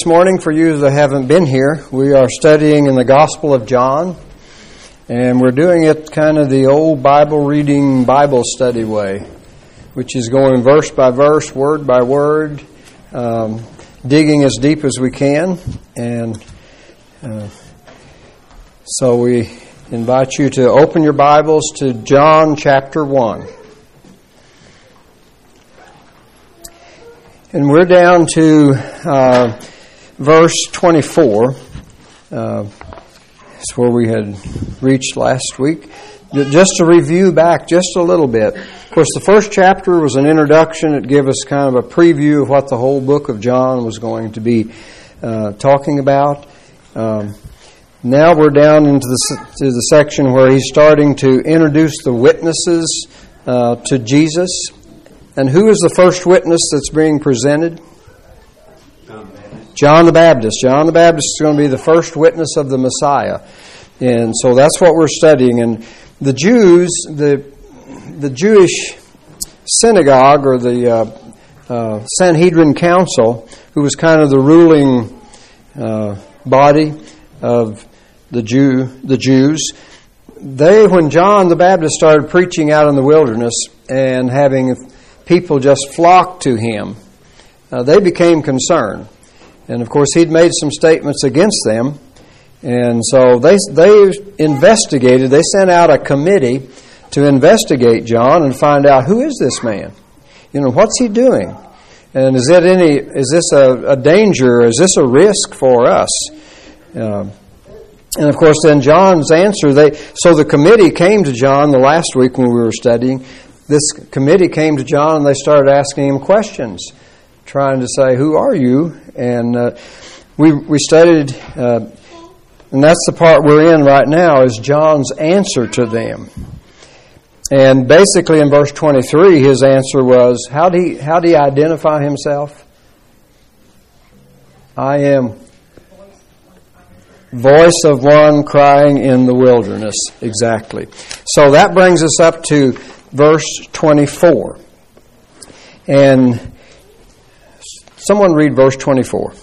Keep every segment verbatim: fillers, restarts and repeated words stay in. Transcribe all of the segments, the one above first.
This morning, for you that haven't been here, we are studying in the Gospel of John, and we're doing it kind of the old Bible reading, Bible study way, which is going verse by verse, word by word, um, digging as deep as we can. And uh, so we invite you to open your Bibles to John chapter one. And we're down to uh, verse twenty-four. Uh, that's where we had reached last week. Just to review back just a little bit. Of course, the first chapter was an introduction. It gave us kind of a preview of what the whole book of John was going to be uh, talking about. Um, now we're down into the, to the section where he's starting to introduce the witnesses uh, to Jesus. And who is the first witness that's being presented? John the Baptist. John the Baptist. John the Baptist is going to be the first witness of the Messiah. And so that's what we're studying. And the Jews, the the Jewish synagogue or the uh, uh, Sanhedrin Council, who was kind of the ruling uh, body of the Jew, the Jews, they, when John the Baptist started preaching out in the wilderness and having people just flocked to him, uh, they became concerned. And of course, he'd made some statements against them. And so they they investigated, they sent out a committee to investigate John and find out, who is this man? You know, what's he doing? And is it any is this a, a danger, is this a risk for us? Um, and of course, then John's answer, they so the committee came to John the last week when we were studying. This committee came to John and they started asking him questions, trying to say, who are you? And uh, we we studied, uh, and that's the part we're in right now, is John's answer to them. And basically in verse twenty-three, his answer was, how do he, how do he identify himself? I am voice of one crying in the wilderness. Exactly. So that brings us up to verse twenty-four. And someone read verse twenty-four.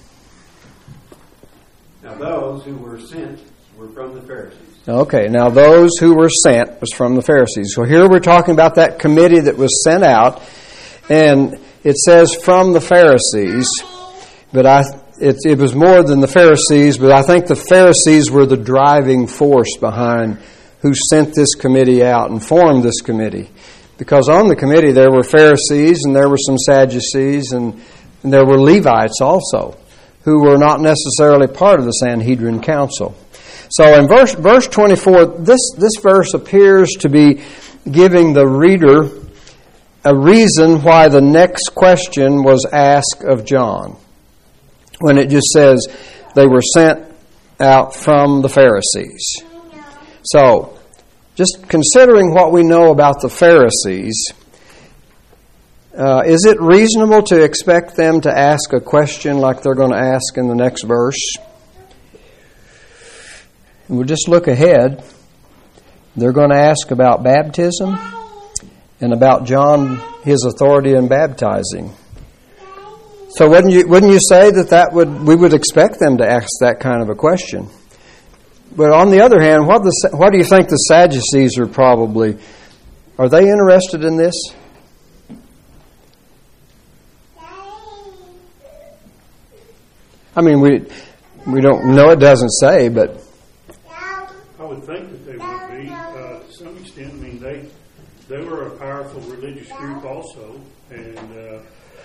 Now those who were sent were from the Pharisees. Okay, now those who were sent was from the Pharisees. So here we're talking about that committee that was sent out, and it says from the Pharisees, but I it, it was more than the Pharisees, but I think the Pharisees were the driving force behind who sent this committee out and formed this committee. Because on the committee there were Pharisees and there were some Sadducees and, and there were Levites also, who were not necessarily part of the Sanhedrin Council. So in verse verse twenty-four, this, this verse appears to be giving the reader a reason why the next question was asked of John. When it just says they were sent out from the Pharisees. So, just considering what we know about the Pharisees, uh, is it reasonable to expect them to ask a question like they're going to ask in the next verse? And we'll just look ahead. They're going to ask about baptism and about John, his authority in baptizing. So wouldn't you wouldn't you say that, that would we would expect them to ask that kind of a question? But on the other hand, what, the, what do you think the Sadducees are probably? Are they interested in this? I mean, we we don't know. It doesn't say, but I would think that they would be uh, to some extent. I mean, they they were a powerful religious group also, and uh,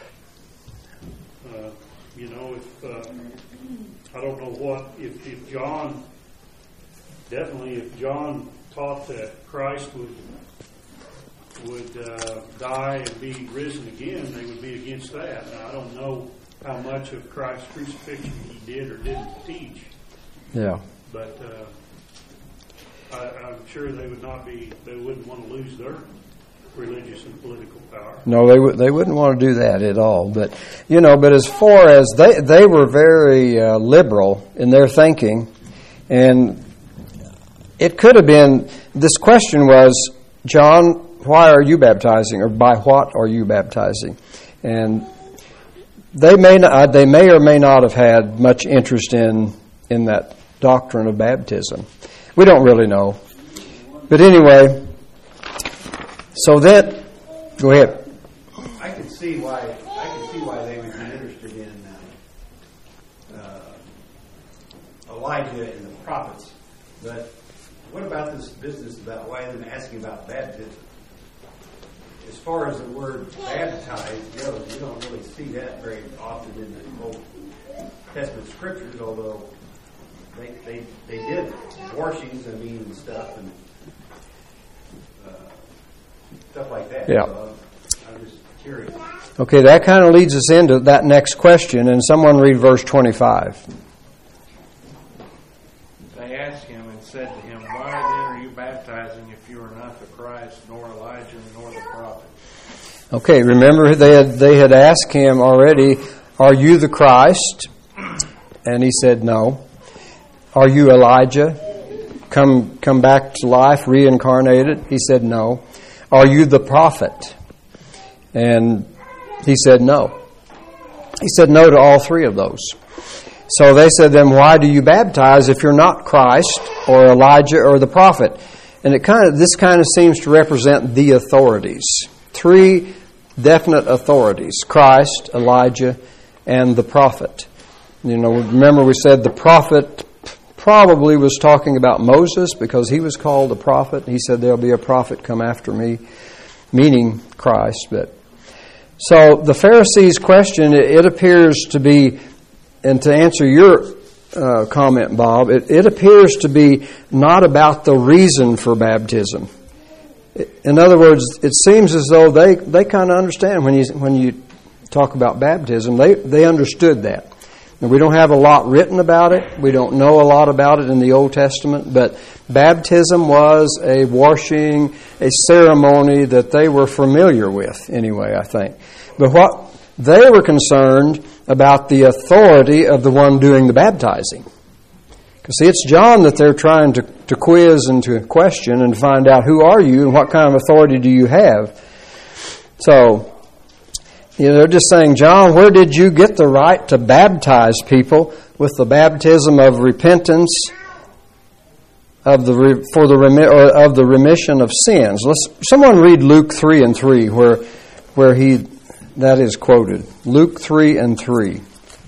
uh, you know, if uh, I don't know what if, if John. Definitely, if John taught that Christ would would uh, die and be risen again, they would be against that. Now, I don't know how much of Christ's crucifixion he did or didn't teach. Yeah. But uh, I, I'm sure they would not be. They wouldn't want to lose their religious and political power. No, they would. They wouldn't want to do that at all. But you know, but as far as they they were very uh, liberal in their thinking, and it could have been, this question was, John, why are you baptizing? Or by what are you baptizing? And they may not, they may or may not have had much interest in in that doctrine of baptism. We don't really know. But anyway, so that, go ahead. I can see why I can see why they would be interested in uh, uh, Elijah and the prophets. But what about this business about why them asking about baptism? As far as the word baptized goes, you don't really see that very often in the Old Testament scriptures, although they they, they did washings, I mean, and stuff, and uh, stuff like that. Yeah. So I'm just curious. Okay, that kind of leads us into that next question, and someone read verse twenty-five. They asked him and said to him, "Why then are you baptizing if you are not the Christ, nor Elijah, nor the prophet?" Okay, remember they had they had asked him already, "Are you the Christ?" And he said, "No." "Are you Elijah? Come come back to life, reincarnated?" He said, "No." "Are you the prophet?" And he said, "No." He said no to all three of those. So they said, "Then why do you baptize if you're not Christ or Elijah or the prophet?" And it kind of this kind of seems to represent the authorities. Three definite authorities: Christ, Elijah, and the prophet. You know, remember we said the prophet probably was talking about Moses because he was called a prophet. He said there'll be a prophet come after me, meaning Christ. But so the Pharisees' question, it appears to be, and to answer your uh, comment, Bob, it, it appears to be not about the reason for baptism. In other words, it seems as though they, they kind of understand when you when you talk about baptism. They they understood that. And we don't have a lot written about it. We don't know a lot about it in the Old Testament. But baptism was a washing, a ceremony that they were familiar with anyway, I think. But what they were concerned about the authority of the one doing the baptizing. Because see, it's John that they're trying to, to quiz and to question and find out who are you and what kind of authority do you have. So, you know, they're just saying, "John, where did you get the right to baptize people with the baptism of repentance of the for the or of the remission of sins?" Let's someone read Luke three and three, where where he that is quoted. Luke three and three.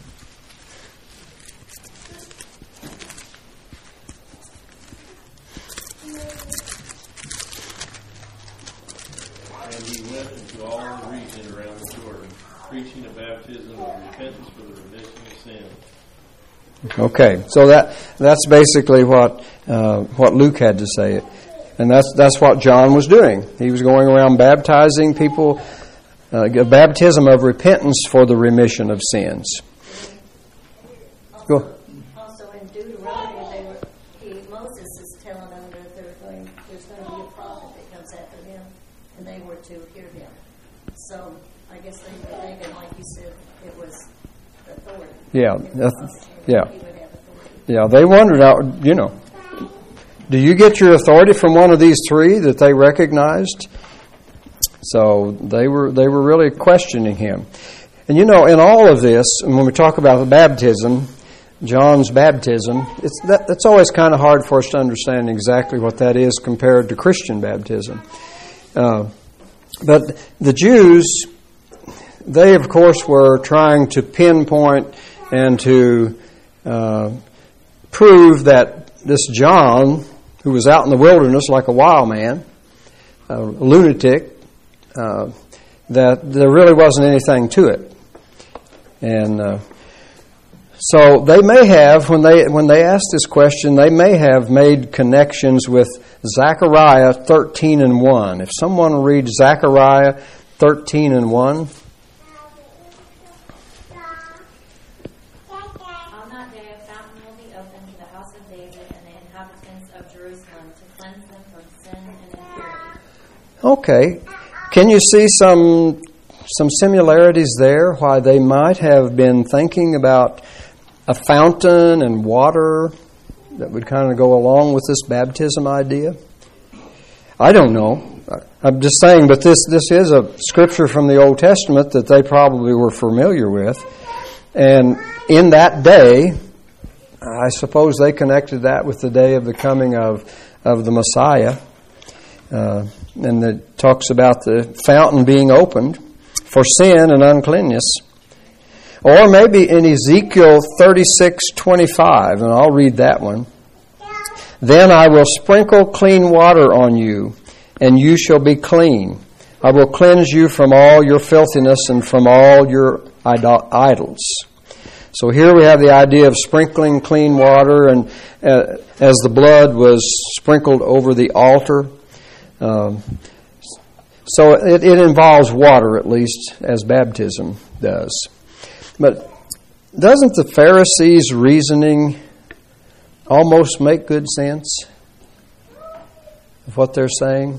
Okay, so that that's basically what uh, what Luke had to say, and that's that's what John was doing. He was going around baptizing people, uh, a baptism of repentance for the remission of sins. Also, Go. also in Deuteronomy, they were, he, Moses is telling them that they're going, there's going to be a prophet that comes after them, and they were to hear him. So I guess they were thinking, like you said, it was authority. Yeah, that's, yeah. He would have authority. Yeah, they wondered out, you know, do you get your authority from one of these three that they recognized? So they were they were really questioning him. And you know, in all of this, and when we talk about the baptism, John's baptism, it's that, that's always kind of hard for us to understand exactly what that is compared to Christian baptism. Uh, but the Jews, they of course were trying to pinpoint and to uh, prove that this John, who was out in the wilderness like a wild man, a lunatic, uh, that there really wasn't anything to it. And uh, so they may have, when they when they asked this question, they may have made connections with Zechariah thirteen and one. If someone reads Zechariah thirteen and one. On that day a fountain will be opened to the house of David and the inhabitants of Jerusalem to cleanse them from sin and impurity. Okay. Can you see some some similarities there, why they might have been thinking about a fountain and water that would kind of go along with this baptism idea? I don't know. I'm just saying, but this, this is a scripture from the Old Testament that they probably were familiar with. And in that day, I suppose they connected that with the day of the coming of, of the Messiah. Uh, and it talks about the fountain being opened for sin and uncleanness. Or maybe in Ezekiel thirty-six twenty-five, and I'll read that one. Then I will sprinkle clean water on you, and you shall be clean. I will cleanse you from all your filthiness and from all your idols. So here we have the idea of sprinkling clean water, and uh, as the blood was sprinkled over the altar. Um, so it, it involves water, at least, as baptism does. But doesn't the Pharisees' reasoning almost make good sense of what they're saying?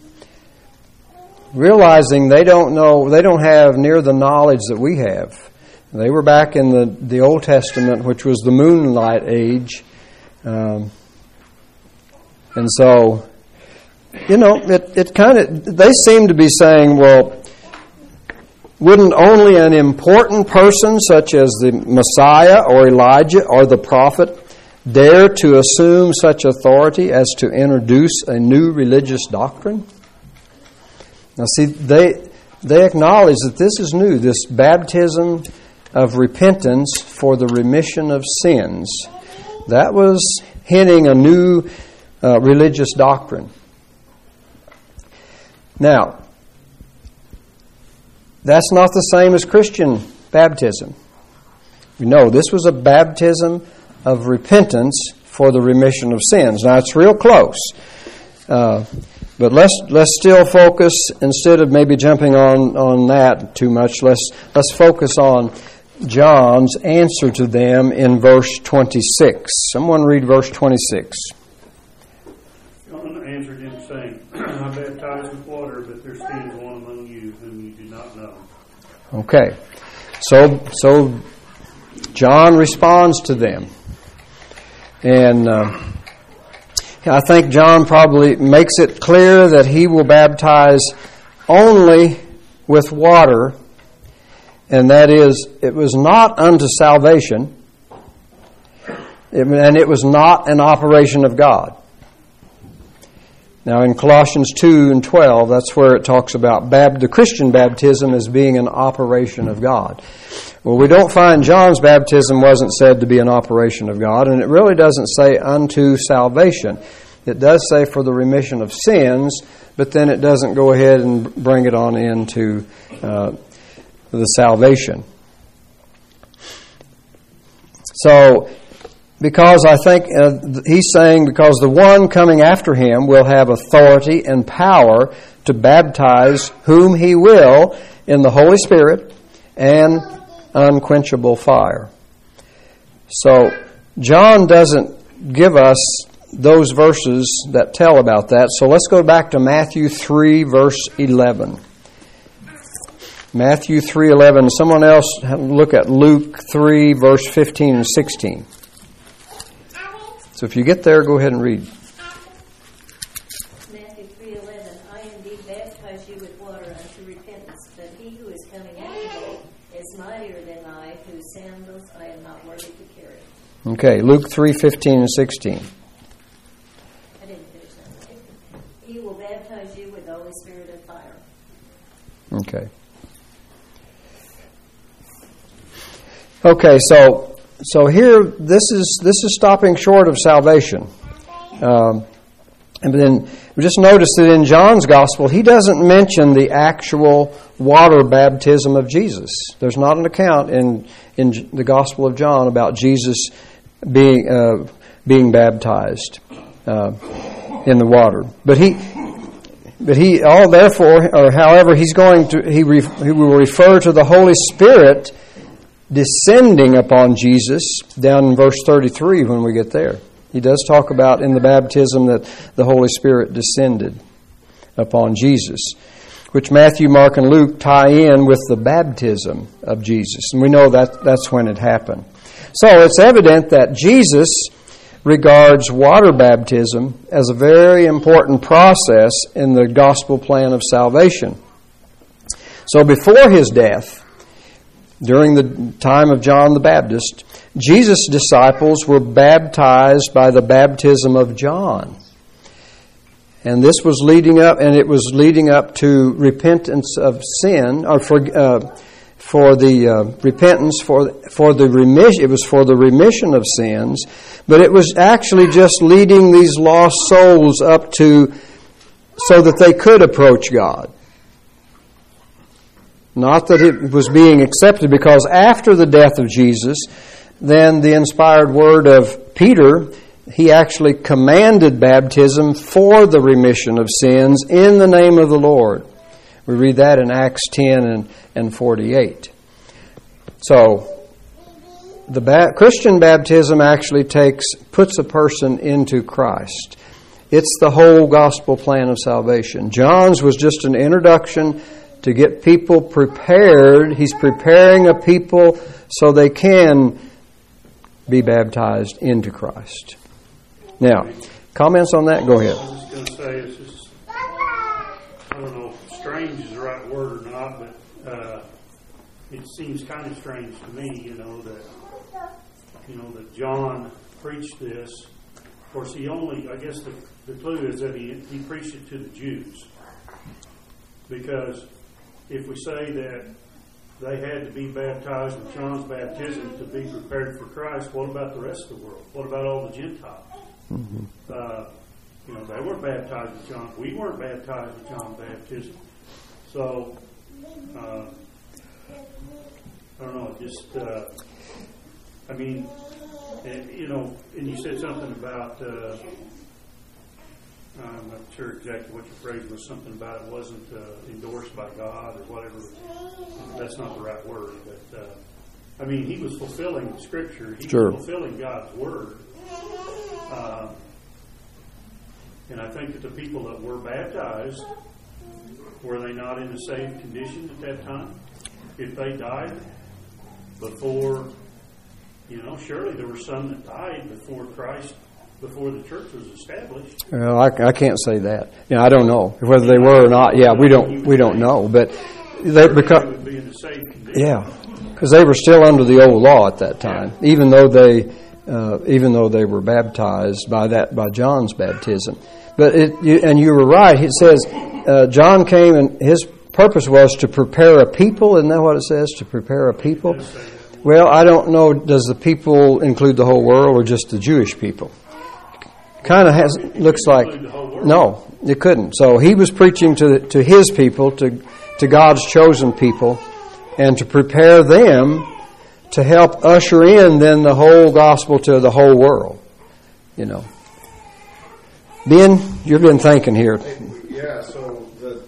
Realizing they don't know, they don't have near the knowledge that we have. They were back in the, the Old Testament, which was the moonlight age. Um, and so, you know, it, it kind of, they seem to be saying, well, wouldn't only an important person such as the Messiah or Elijah or the prophet dare to assume such authority as to introduce a new religious doctrine? Now see, they they acknowledge that this is new, this baptism of repentance for the remission of sins. That was hinting a new uh, religious doctrine. Now, that's not the same as Christian baptism. You know, this was a baptism of repentance for the remission of sins. Now, it's real close. Uh, but let's let's still focus, instead of maybe jumping on, on that too much, let's let's focus on John's answer to them in verse twenty-six. Someone read verse twenty-six. John answered him, saying, I baptize with water, but there stands one among you whom you do not know. Okay. So, so John responds to them. And uh, I think John probably makes it clear that he will baptize only with water, and that is, it was not unto salvation, and it was not an operation of God. Now in Colossians two and twelve, that's where it talks about bab- the Christian baptism as being an operation of God. Well, we don't find John's baptism wasn't said to be an operation of God, and it really doesn't say unto salvation. It does say for the remission of sins, but then it doesn't go ahead and bring it on into uh, the salvation. So, because I think uh, he's saying because the one coming after him will have authority and power to baptize whom he will in the Holy Spirit and unquenchable fire. So John doesn't give us those verses that tell about that. So let's go back to Matthew three, verse eleven. Matthew three eleven. Someone else look at Luke three, verse fifteen and sixteen. So if you get there, go ahead and read. Matthew three eleven. I indeed baptize you with water unto repentance, but he who is coming after me is mightier than I, whose sandals I am not worthy to carry. Okay, Luke three fifteen and sixteen. I didn't finish that. He will baptize you with the Holy Spirit and fire. Okay. Okay, so so here this is this is stopping short of salvation, um, and then we just notice that in John's gospel he doesn't mention the actual water baptism of Jesus. There's not an account in in the Gospel of John about Jesus being uh, being baptized uh, in the water, but he. But he, all therefore, or however, he's going to, he, re, he will refer to the Holy Spirit descending upon Jesus down in verse thirty-three when we get there. He does talk about in the baptism that the Holy Spirit descended upon Jesus, which Matthew, Mark, and Luke tie in with the baptism of Jesus. And we know that that's when it happened. So it's evident that Jesus regards water baptism as a very important process in the gospel plan of salvation. So before his death, during the time of John the Baptist, Jesus' disciples were baptized by the baptism of John. And this was leading up, and it was leading up to repentance of sin, or for uh, for the uh, repentance for for the remission. It was for the remission of sins, but it was actually just leading these lost souls up to so that they could approach God. Not that it was being accepted, because after the death of Jesus, then the inspired word of Peter, he actually commanded baptism for the remission of sins in the name of the Lord. We read that in Acts ten and, and forty-eight. So, the ba- Christian baptism actually takes puts a person into Christ. It's the whole gospel plan of salvation. John's was just an introduction to get people prepared. He's preparing a people so they can be baptized into Christ. Now, comments on that? Go ahead. I was just going to say, it's just, I don't know if strange is the right word or not, but uh, it seems kind of strange to me, you know, that, you know, that John preached this. Of course, he only, I guess the, the clue is that he, he preached it to the Jews. Because if we say that they had to be baptized with John's baptism to be prepared for Christ, what about the rest of the world? What about all the Gentiles? Mm-hmm. Uh, you know, they weren't baptized with John. We weren't baptized with John's baptism. So, uh, I don't know, just, uh, I mean, and, you know, and you said something about, uh, I'm not sure exactly what your phrase was, something about it wasn't uh, endorsed by God or whatever. That's not the right word, but, uh, I mean, he was fulfilling Scripture. He Sure. was fulfilling God's Word. Uh, and I think that the people that were baptized, were they not in a saved condition at that time? If they died before, you know, surely there were some that died before Christ, before the church was established. Well, I, I can't say that. You know, I don't know whether they were or not. Yeah, we don't we don't know, but they because would be in a saved condition. yeah, because they were still under the old law at that time, even though they uh, even though they were baptized by that by John's baptism. But it you, and you were right. It says uh, John came and his purpose was to prepare a people. Isn't that what it says? To prepare a people. Well, I don't know. Does the people include the whole world or just the Jewish people? Kind of has looks like no, it couldn't. So he was preaching to to his people, to to God's chosen people, and to prepare them to help usher in then the whole gospel to the whole world. You know, Ben, you've been thinking here. Yeah. So the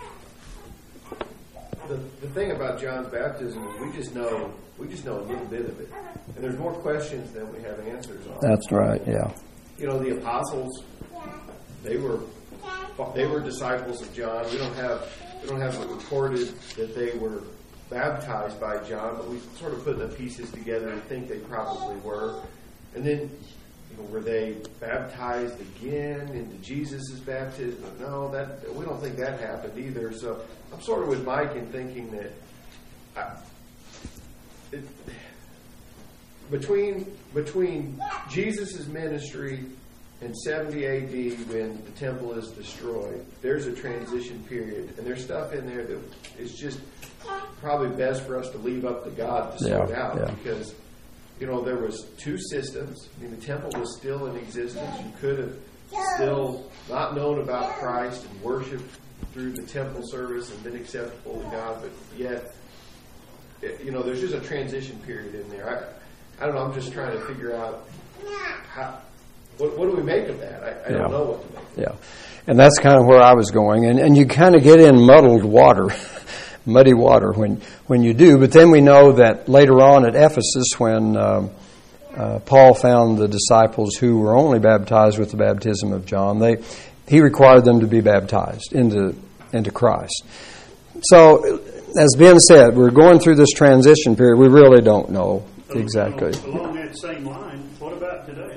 the the thing about John's baptism is we just know we just know a little bit of it, and there's more questions than we have answers on. That's right. Yeah. You know, the apostles, they were they were disciples of John. We don't have we don't have it recorded that they were baptized by John, but we sort of put the pieces together and think they probably were. And then, you know, were they baptized again into Jesus' baptism? No, that we don't think that happened either. So I'm sort of with Mike in thinking that I, it, Between between Jesus' ministry and seventy A D when the temple is destroyed, there's a transition period. And there's stuff in there that is just probably best for us to leave up to God to sort yeah, out. Yeah. Because, you know, there was two systems. I mean, the temple was still in existence. You could have still not known about Christ and worshiped through the temple service and been acceptable to God. But yet, you know, there's just a transition period in there. I, I don't know. I'm just trying to figure out how, what, what do we make of that? I, I yeah. don't know what to make of Yeah. And that's kind of where I was going. And, and you kind of get in muddled water, muddy water when, when you do. But then we know that later on at Ephesus, when uh, uh, Paul found the disciples who were only baptized with the baptism of John, they he required them to be baptized into into Christ. So, as Ben said, we're going through this transition period. We really don't know exactly. Along that same line, what about today?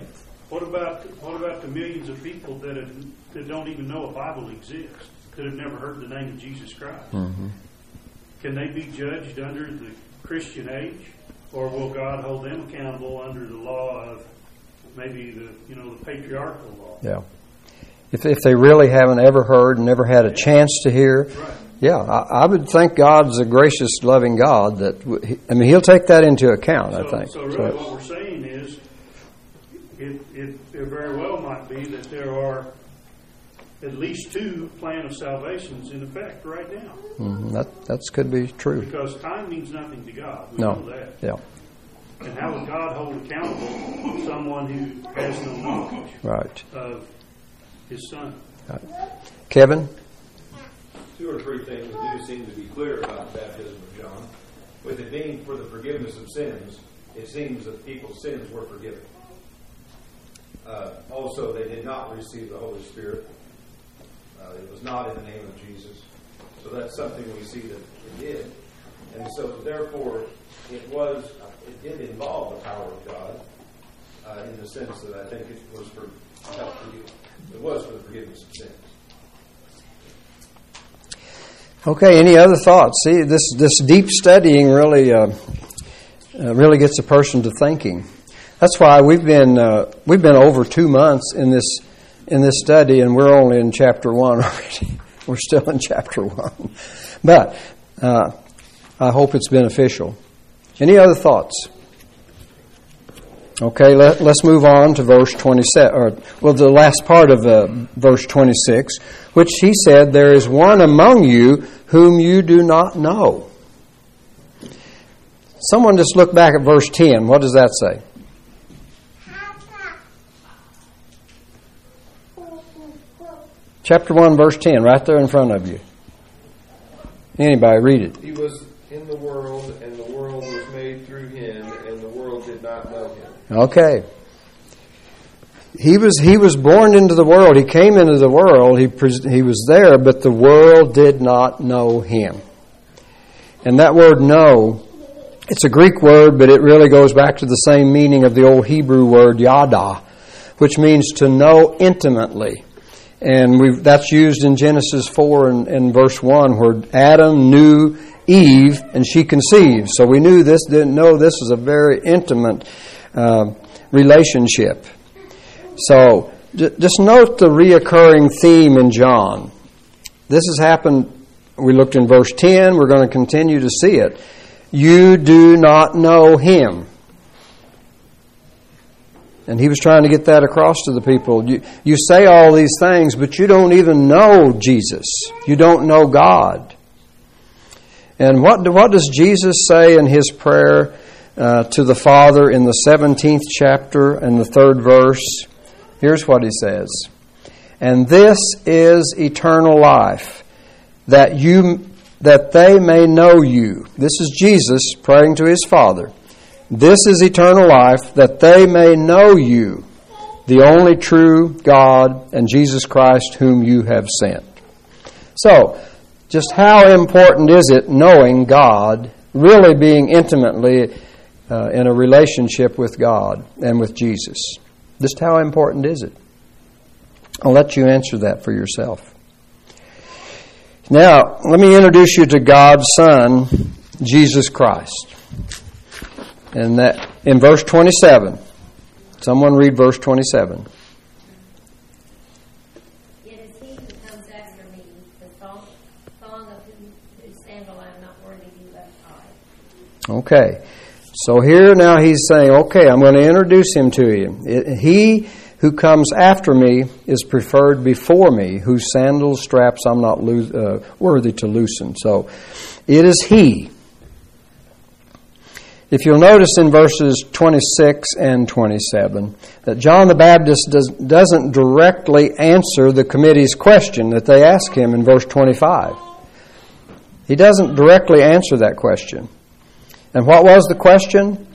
What about what about the millions of people that have, that don't even know a Bible exists, that have never heard the name of Jesus Christ? Mm-hmm. Can they be judged under the Christian age, or will God hold them accountable under the law of maybe the you know the patriarchal law? Yeah. If if they really haven't ever heard and never had a chance to hear, Right. yeah, I, I would think God's a gracious, loving God. That w- I mean, He'll take that into account. So, I think. so really, what we're saying is, it, it it very well might be that there are at least two plan of salvations in effect right now. Mhm, that that could be true. Because time means nothing to God. We No. know that. Yeah. And how would God hold accountable someone who has no knowledge Right. of His Son? Kevin. Two or three things do seem to be clear about the baptism of John. With it being for the forgiveness of sins, it seems that people's sins were forgiven. Uh, also, they did not receive the Holy Spirit. Uh, it was not in the name of Jesus. So that's something we see that it did. And so, therefore, it was, it did involve the power of God uh, in the sense that I think it was for help forgive. It was for the forgiveness of sins. Okay. Any other thoughts? See, this this deep studying really uh, uh, really gets a person to thinking. That's why we've been uh, we've been over two months in this in this study, and we're only in chapter one already. We're still in chapter one, but uh, I hope it's beneficial. Any other thoughts? Okay, let, let's move on to verse twenty-seven, or, well, the last part of uh, verse twenty-six, which he said, "There is one among you whom you do not know." Someone just look back at verse ten. What does that say? Chapter one, verse ten, right there in front of you. Anybody read it? He was in the world, and the world was made through him, and the world did not know him. Okay. He was he was born into the world. He came into the world. He he was there, but the world did not know him. And that word "know," it's a Greek word, but it really goes back to the same meaning of the old Hebrew word "yada," which means to know intimately. And we've, that's used in Genesis four and, and verse one, where Adam knew Eve and she conceived. So we knew this, didn't know this was a very intimate uh, relationship. So j- just note the reoccurring theme in John. This has happened, we looked in verse ten, we're going to continue to see it. You do not know him. And he was trying to get that across to the people. You, you say all these things, but you don't even know Jesus. You don't know God. And what, what does Jesus say in his prayer uh, to the Father in the seventeenth chapter and the third verse? Here's what he says. "And this is eternal life, that you that they may know you." This is Jesus praying to his Father. "This is eternal life, that they may know you, the only true God, and Jesus Christ whom you have sent." So, just how important is it knowing God, really being intimately uh, in a relationship with God and with Jesus? Just how important is it? I'll let you answer that for yourself. Now, let me introduce you to God's Son, Jesus Christ. And that in verse twenty-seven. Someone read verse twenty-seven. "It is he who comes after me, the thong, thong of whose, whose sandal I am not worthy to be untied." Okay. So here now he's saying, okay, I'm going to introduce him to you. It, he who comes after me is preferred before me, whose sandal straps I'm not lo- uh, worthy to loosen. So it is he. If you'll notice in verses twenty-six and twenty-seven that John the Baptist does, doesn't directly answer the committee's question that they ask him in verse twenty-five. He doesn't directly answer that question. And what was the question?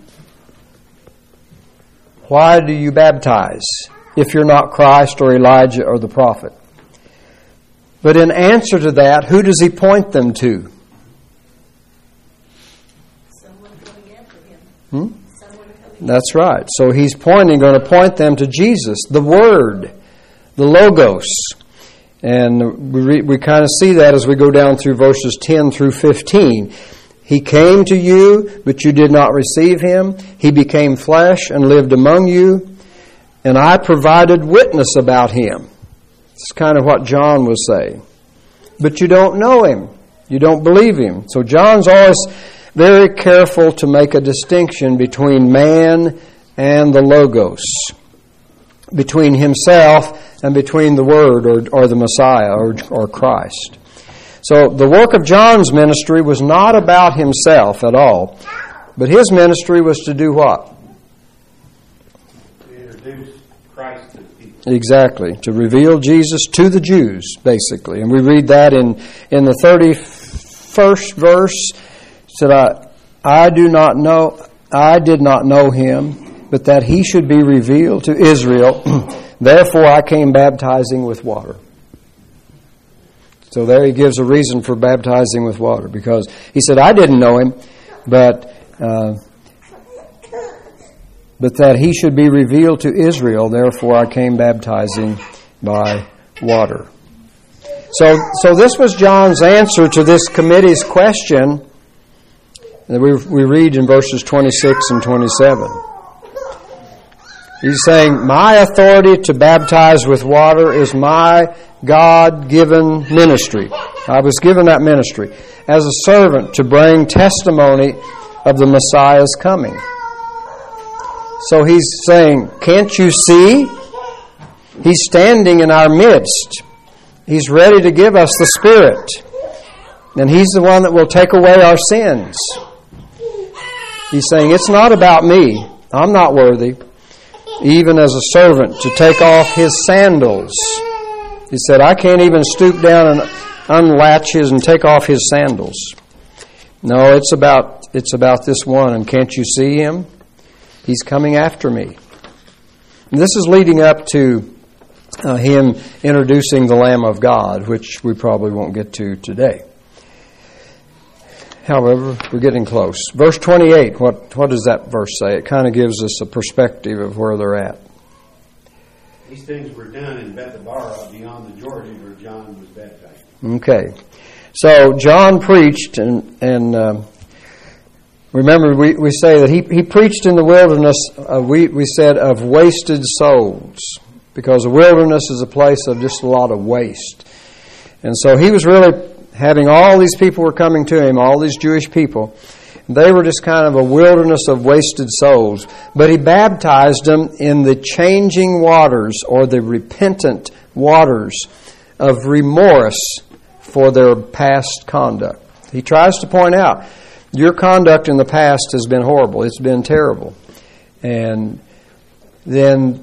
Why do you baptize if you're not Christ or Elijah or the prophet? But in answer to that, who does he point them to? Someone coming after him. Hmm? Someone coming That's right. So he's pointing, going to point them to Jesus, the Word, the Logos. And we re, we kind of see that as we go down through verses ten through fifteen. He came to you, but you did not receive him. He became flesh and lived among you, and I provided witness about him. It's kind of what John was saying. But you don't know him. You don't believe him. So John's always very careful to make a distinction between man and the Logos, between himself and between the Word or, or the Messiah or, or Christ. So the work of John's ministry was not about himself at all, but his ministry was to do what? To introduce Christ to the people. Exactly, to reveal Jesus to the Jews, basically. And we read that in, in the thirty-first verse. Said, I, I do not know, I did not know him, but that he should be revealed to Israel. Therefore I came baptizing with water. So there he gives a reason for baptizing with water, because he said, I didn't know him, but uh, but that he should be revealed to Israel. Therefore I came baptizing by water. So, so this was John's answer to this committee's question that we, we read in verses twenty-six and twenty-seven. He's saying, my authority to baptize with water is my God-given ministry. I was given that ministry as a servant to bring testimony of the Messiah's coming. So he's saying, can't you see? He's standing in our midst. He's ready to give us the Spirit. And he's the one that will take away our sins. He's saying, it's not about me. I'm not worthy, even as a servant, to take off his sandals. He said, I can't even stoop down and unlatch his and take off his sandals. No, it's about it's about this one. And can't you see him? He's coming after me. And this is leading up to uh, him introducing the Lamb of God, which we probably won't get to today. However, we're getting close. Verse twenty-eight, what, what does that verse say? It kind of gives us a perspective of where they're at. These things were done in Bethabara beyond the Jordan where John was baptized. Okay. So John preached, and, and uh, remember we, we say that he, he preached in the wilderness, uh, we, we said, of wasted souls, because the wilderness is a place of just a lot of waste. And so he was really having all these people were coming to him, all these Jewish people. They were just kind of a wilderness of wasted souls. But he baptized them in the changing waters, or the repentant waters of remorse for their past conduct. He tries to point out, your conduct in the past has been horrible. It's been terrible. And then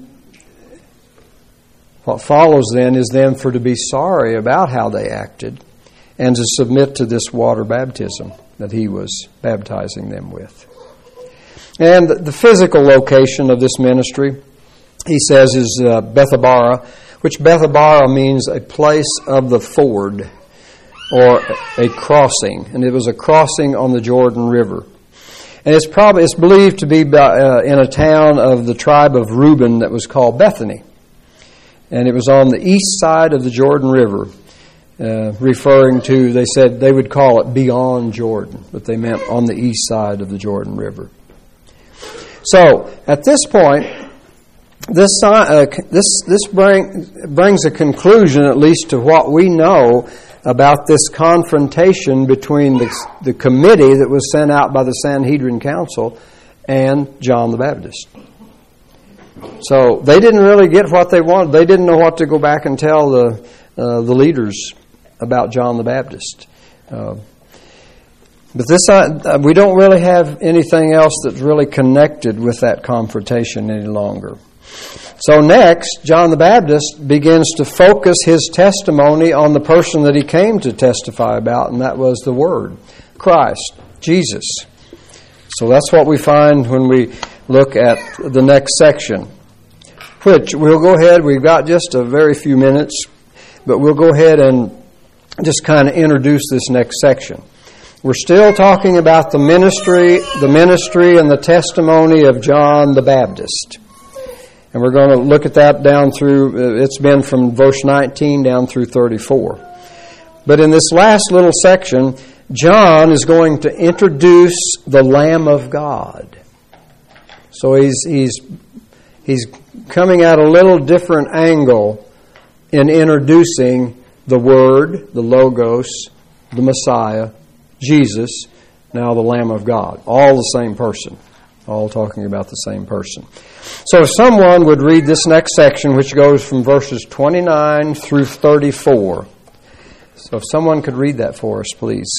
what follows then is then for to be sorry about how they acted and to submit to this water baptism that he was baptizing them with. And the physical location of this ministry, he says, is uh, Bethabara, which Bethabara means a place of the ford, or a crossing. And it was a crossing on the Jordan River. And it's probably it's believed to be by, uh, in a town of the tribe of Reuben that was called Bethany. And it was on the east side of the Jordan River. Uh, referring to, they said they would call it beyond Jordan, but they meant on the east side of the Jordan River. So, at this point, this uh, this this bring, brings a conclusion, at least to what we know about this confrontation between the, the committee that was sent out by the Sanhedrin Council and John the Baptist. So, they didn't really get what they wanted. They didn't know what to go back and tell the uh, the leaders about John the Baptist. Uh, but this, uh, we don't really have anything else that's really connected with that confrontation any longer. So next, John the Baptist begins to focus his testimony on the person that he came to testify about, and that was the Word, Christ, Jesus. So that's what we find when we look at the next section, which we'll go ahead, we've got just a very few minutes, but we'll go ahead and just kind of introduce this next section. we're still talking about the ministry, the ministry and the testimony of John the Baptist. And we're going to look at that down through, it's been from verse nineteen down through thirty-four. But in this last little section, John is going to introduce the Lamb of God. So he's he's he's coming at a little different angle in introducing the Word, the Logos, the Messiah, Jesus, now the Lamb of God. All the same person. All talking about the same person. So if someone would read this next section, which goes from verses twenty-nine through thirty-four. So if someone could read that for us, please.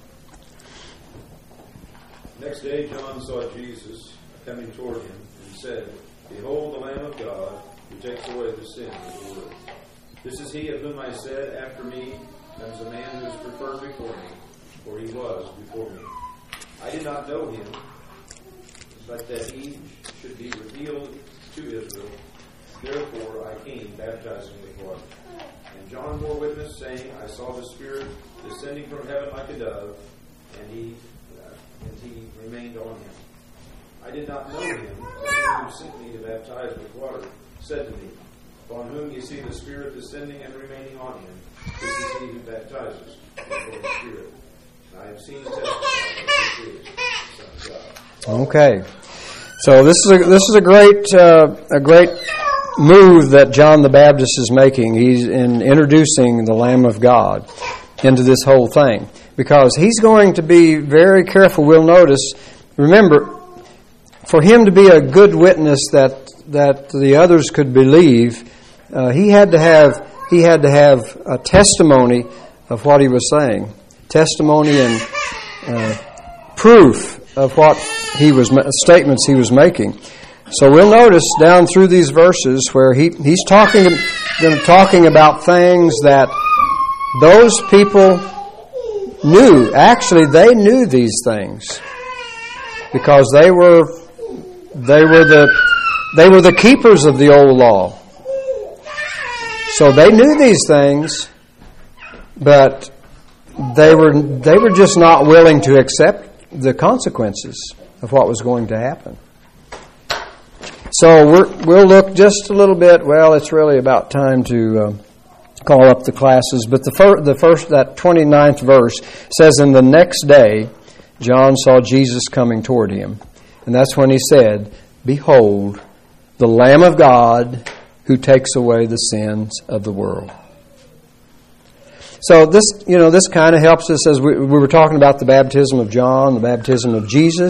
Next day John saw Jesus coming toward him and said, Behold the Lamb of God, who takes away the sin of the world. This is he of whom I said, After me comes a man who is preferred before me, for he was before me. I did not know him, but that he should be revealed to Israel. Therefore I came baptizing with water. And John bore witness, saying, I saw the Spirit descending from heaven like a dove, and he uh, and he remained on him. I did not know him, but he who sent me to baptize with water said to me, Upon whom you see the Spirit descending and remaining on him, this is he who baptizes with the Holy Spirit. And I have seen and testified that this is the Son of God. Okay, so this is a, this is a great uh, a great move that John the Baptist is making. He's in introducing the Lamb of God into this whole thing, because he's going to be very careful. We'll notice. Remember, for him to be a good witness that that the others could believe, uh, he had to have he had to have a testimony of what he was saying, testimony and uh, proof of what he was statements he was making. So we'll notice down through these verses where he, he's talking talking about things that those people knew. Actually, they knew these things because they were they were the they were the keepers of the old law. So they knew these things, but they were they were just not willing to accept the consequences of what was going to happen. So we're, we'll look just a little bit. Well, it's really about time to uh, call up the classes. But the, fir- the first, that twenty-ninth verse says, And the next day John saw Jesus coming toward him. And that's when he said, Behold, the Lamb of God who takes away the sins of the world. So this, you know, this kind of helps us as we, we were talking about the baptism of John, the baptism of Jesus.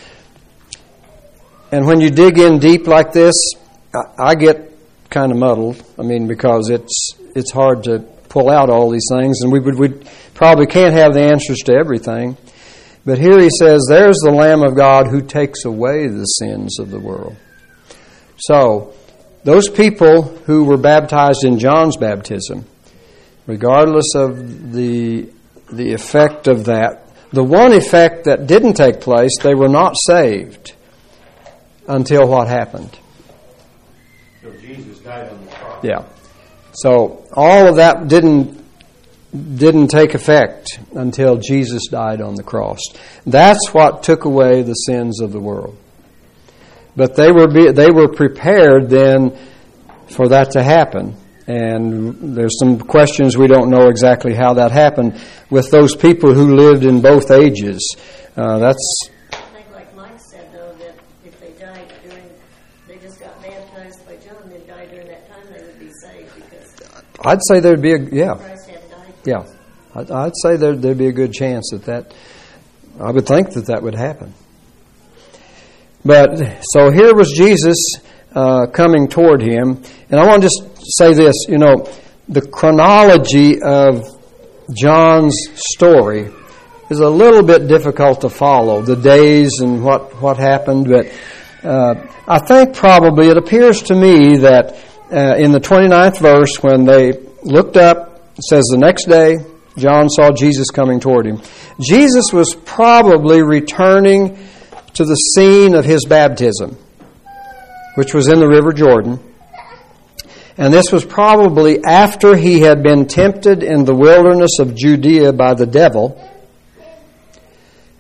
And when you dig in deep like this, I, I get kind of muddled. I mean, because it's it's hard to pull out all these things, and we would we probably can't have the answers to everything. But here he says, "There's the Lamb of God who takes away the sins of the world." So, those people who were baptized in John's baptism, regardless of the the effect of that, the one effect that didn't take place, they were not saved until what happened? So Jesus died on the cross. Yeah. So all of that didn't didn't take effect until Jesus died on the cross. That's what took away the sins of the world. But they were be, they were prepared then for that to happen. And there's some questions we don't know exactly how that happened with those people who lived in both ages. Uh, that's. I think, like Mike said, though, that if they died during, they just got baptized by John, they died during that time, they would be saved because I'd say there'd be a yeah. Christ had died. Yeah, I'd, I'd say there, there'd be a good chance that that. I would think that that would happen. But so here was Jesus uh, coming toward him, and I want to just say this. You know, the chronology of John's story is a little bit difficult to follow, the days and what what happened. But uh, I think probably it appears to me that uh, in the twenty-ninth verse, when they looked up, it says the next day John saw Jesus coming toward him. Jesus was probably returning to the scene of his baptism, which was in the River Jordan. And this was probably after he had been tempted in the wilderness of Judea by the devil.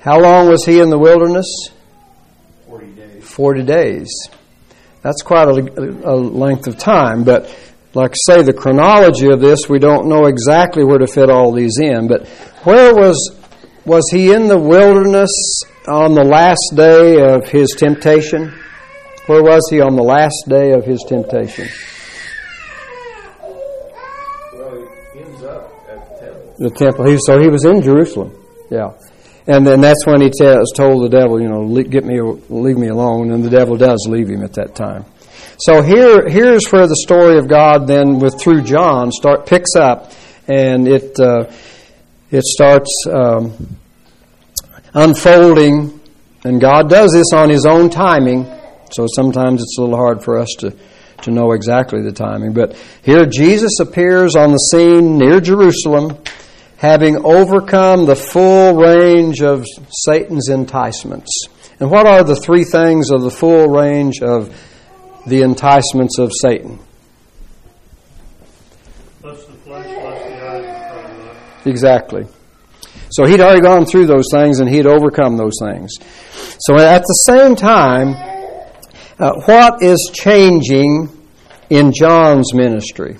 How long was he in the wilderness? Forty days. Forty days. That's quite a, a length of time, but like I say, the chronology of this, we don't know exactly where to fit all these in, but where was was he in the wilderness on the last day of his temptation? Where was he on the last day of his temptation? Well, he ends up at the temple. The temple. He, so he was in Jerusalem. Yeah. And then that's when he tells, told the devil, you know, get me, leave me alone. And the devil does leave him at that time. So here, here's where the story of God then, with through John, start picks up, and it uh, it starts um, unfolding. And God does this on His own timing. So sometimes it's a little hard for us to to know exactly the timing. But here Jesus appears on the scene near Jerusalem, having overcome the full range of Satan's enticements. And what are the three things of the full range of the enticements of Satan? Lust of the flesh, lust of the eyes, and pride of life. Exactly. So he'd already gone through those things and he'd overcome those things. So at the same time, uh, what is changing in John's ministry?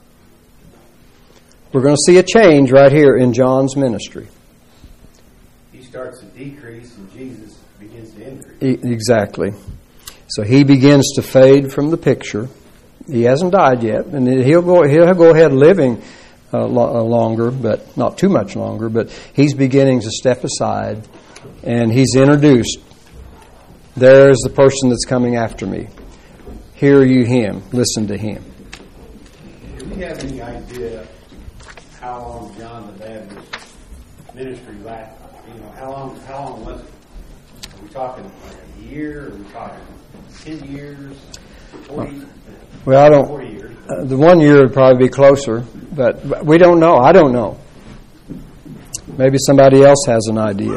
We're going to see a change right here in John's ministry. He starts to decrease and Jesus begins to increase. E- exactly. So he begins to fade from the picture. He hasn't died yet, and he'll go he'll go ahead living uh, lo- longer, but not too much longer. But he's beginning to step aside, and he's introduced. There's the person that's coming after me. Hear you him. Listen to him. Do we have any idea how long John the Baptist's ministry lasted? You know, how long? How long was it? Are we talking like a year? Are we talking ten years? Forty? Well, I don't. Forty years. Uh, the one year would probably be closer, but, but we don't know. I don't know. Maybe somebody else has an idea,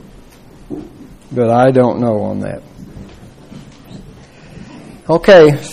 but I don't know on that. Okay.